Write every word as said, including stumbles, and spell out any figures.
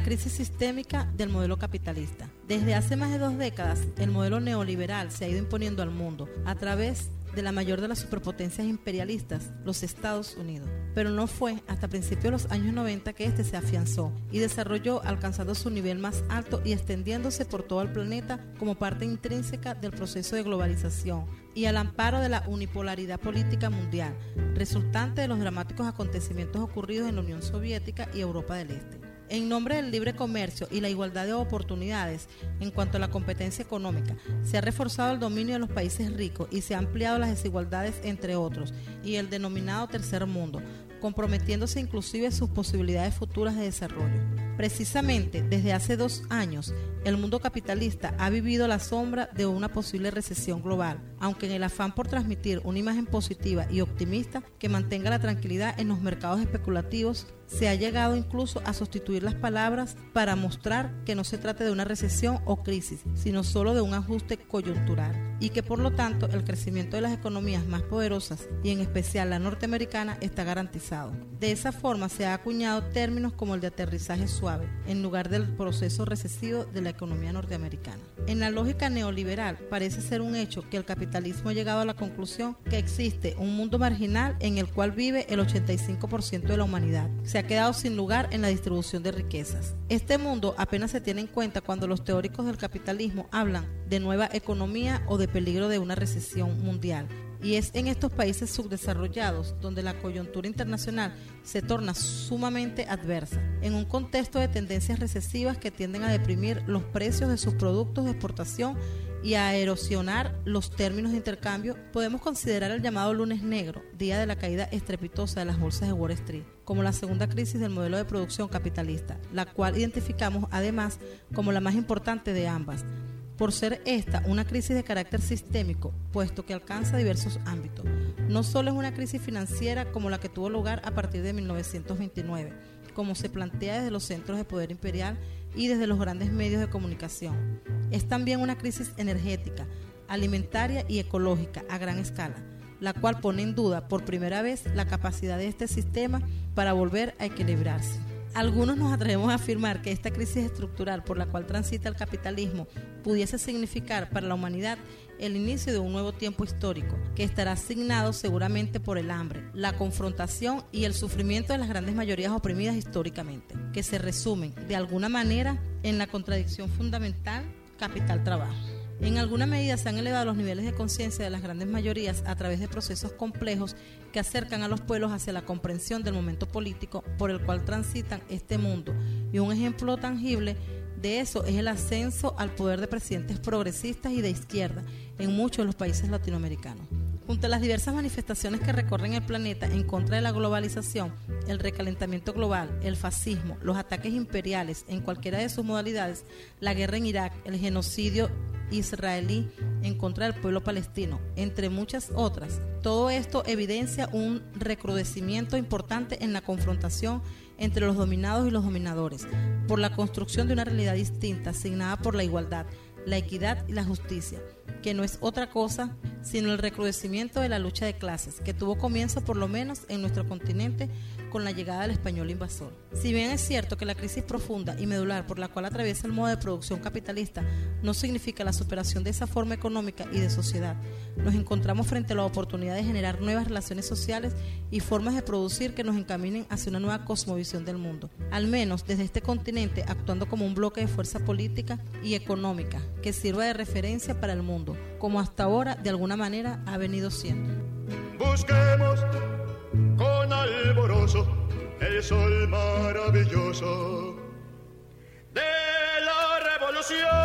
crisis sistémica del modelo capitalista. Desde hace más de dos décadas, el modelo neoliberal se ha ido imponiendo al mundo a través de la mayor de las superpotencias imperialistas, los Estados Unidos. Pero no fue hasta principios de los años noventa que este se afianzó y desarrolló, alcanzando su nivel más alto y extendiéndose por todo el planeta como parte intrínseca del proceso de globalización y al amparo de la unipolaridad política mundial, resultante de los dramáticos acontecimientos ocurridos en la Unión Soviética y Europa del Este. En nombre del libre comercio y la igualdad de oportunidades en cuanto a la competencia económica, se ha reforzado el dominio de los países ricos y se han ampliado las desigualdades entre otros y el denominado tercer mundo, comprometiéndose inclusive sus posibilidades futuras de desarrollo. Precisamente desde hace dos años, el mundo capitalista ha vivido la sombra de una posible recesión global, aunque en el afán por transmitir una imagen positiva y optimista que mantenga la tranquilidad en los mercados especulativos, se ha llegado incluso a sustituir las palabras para mostrar que no se trata de una recesión o crisis, sino solo de un ajuste coyuntural, y que por lo tanto el crecimiento de las economías más poderosas, y en especial la norteamericana, está garantizado. De esa forma se ha acuñado términos como el de aterrizaje suave, en lugar del proceso recesivo de la economía norteamericana. En la lógica neoliberal parece ser un hecho que el capitalismo ha llegado a la conclusión que existe un mundo marginal en el cual vive el ochenta y cinco por ciento de la humanidad. Se ha quedado sin lugar en la distribución de riquezas. Este mundo apenas se tiene en cuenta cuando los teóricos del capitalismo hablan de nueva economía o de peligro de una recesión mundial. Y es en estos países subdesarrollados donde la coyuntura internacional se torna sumamente adversa, en un contexto de tendencias recesivas que tienden a deprimir los precios de sus productos de exportación y a erosionar los términos de intercambio. Podemos considerar el llamado lunes negro, día de la caída estrepitosa de las bolsas de Wall Street, como la segunda crisis del modelo de producción capitalista, la cual identificamos además como la más importante de ambas, por ser esta una crisis de carácter sistémico, puesto que alcanza diversos ámbitos. No solo es una crisis financiera como la que tuvo lugar a partir de mil novecientos veintinueve, como se plantea desde los centros de poder imperial y desde los grandes medios de comunicación. Es también una crisis energética, alimentaria y ecológica a gran escala, la cual pone en duda por primera vez la capacidad de este sistema para volver a equilibrarse. Algunos nos atrevemos a afirmar que esta crisis estructural por la cual transita el capitalismo pudiese significar para la humanidad el inicio de un nuevo tiempo histórico, que estará asignado seguramente por el hambre, la confrontación y el sufrimiento de las grandes mayorías oprimidas históricamente, que se resumen de alguna manera en la contradicción fundamental capital-trabajo. En alguna medida se han elevado los niveles de conciencia de las grandes mayorías a través de procesos complejos que acercan a los pueblos hacia la comprensión del momento político por el cual transitan este mundo, y un ejemplo tangible de eso es el ascenso al poder de presidentes progresistas y de izquierda en muchos de los países latinoamericanos. Junto a las diversas manifestaciones que recorren el planeta en contra de la globalización, el recalentamiento global, el fascismo, los ataques imperiales en cualquiera de sus modalidades, la guerra en Irak, el genocidio israelí en contra del pueblo palestino, entre muchas otras. Todo esto evidencia un recrudecimiento importante en la confrontación entre los dominados y los dominadores, por la construcción de una realidad distinta, asignada por la igualdad, la equidad y la justicia, que no es otra cosa sino el recrudecimiento de la lucha de clases, que tuvo comienzo por lo menos en nuestro continente con la llegada del español invasor. Si bien es cierto que la crisis profunda y medular por la cual atraviesa el modo de producción capitalista no significa la superación de esa forma económica y de sociedad, nos encontramos frente a la oportunidad de generar nuevas relaciones sociales y formas de producir que nos encaminen hacia una nueva cosmovisión del mundo, al menos desde este continente, actuando como un bloque de fuerza política y económica que sirva de referencia para el mundo, como hasta ahora de alguna manera ha venido siendo. Busquemos con alborozo el sol maravilloso de la revolución.